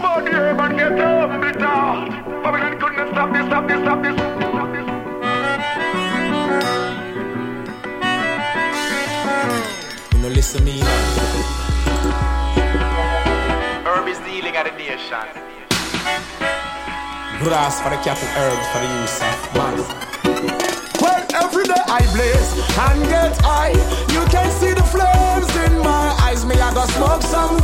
about the herb and get up bitter. Babylon couldn't stop this, stop this, stop this, stop this. You know, listen me now. Herb is the healing of the nation. Grass for the cattle, herb for the use of man. Well, every day I blaze and get high. You can see the flames in my eyes. Me, I go smoke some.